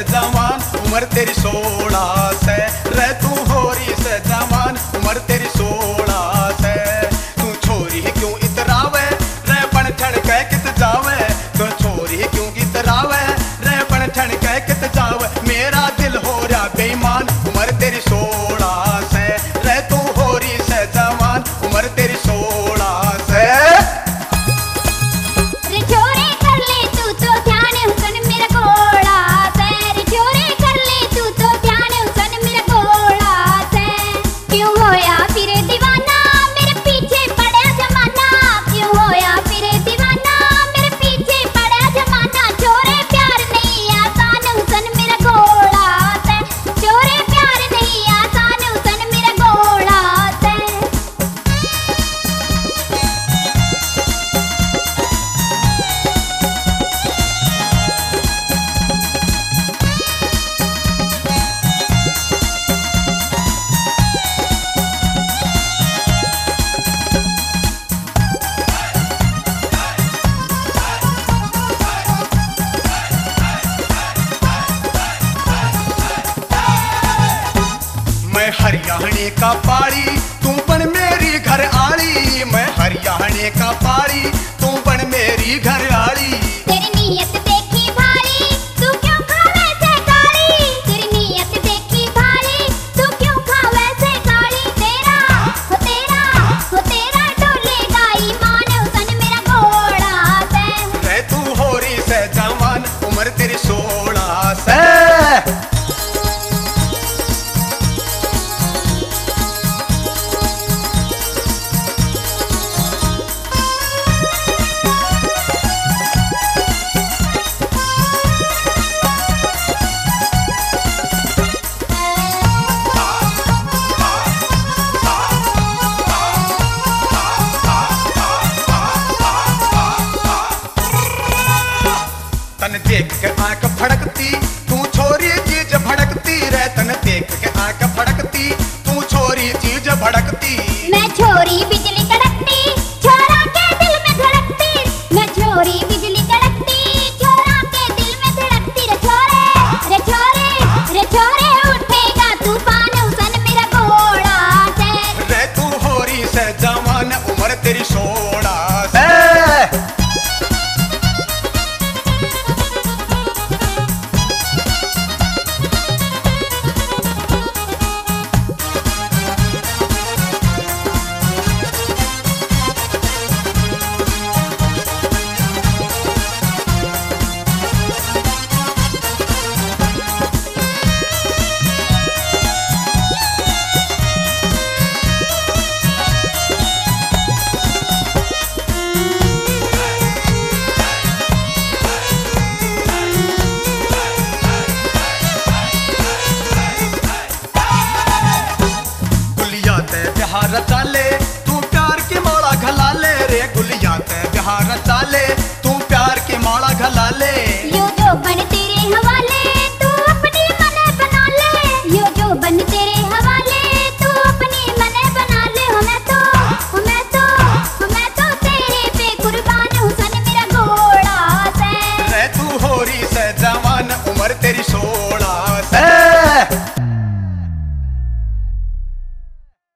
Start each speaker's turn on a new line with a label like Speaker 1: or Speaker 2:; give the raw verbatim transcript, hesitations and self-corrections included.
Speaker 1: जवान उम्र तेरी सोलह से रे तू होरी से जवान उम्र तेरी सोलह से तू छोरी क्यों इतरावे रे पण ठण कह कित जावे तू छोरी क्यों इतरावे रे पण ठण कह कित जावे मेरा दिल हो रहा बेईमान उम्र तेरी सोलह से रे तू होरी से जवान उम्र तेरी सोलह से मैं हरियाणे का पाड़ी तू बन मेरी घर आली मैं हरियाणे का पाड़ी तू बन मेरी घर आली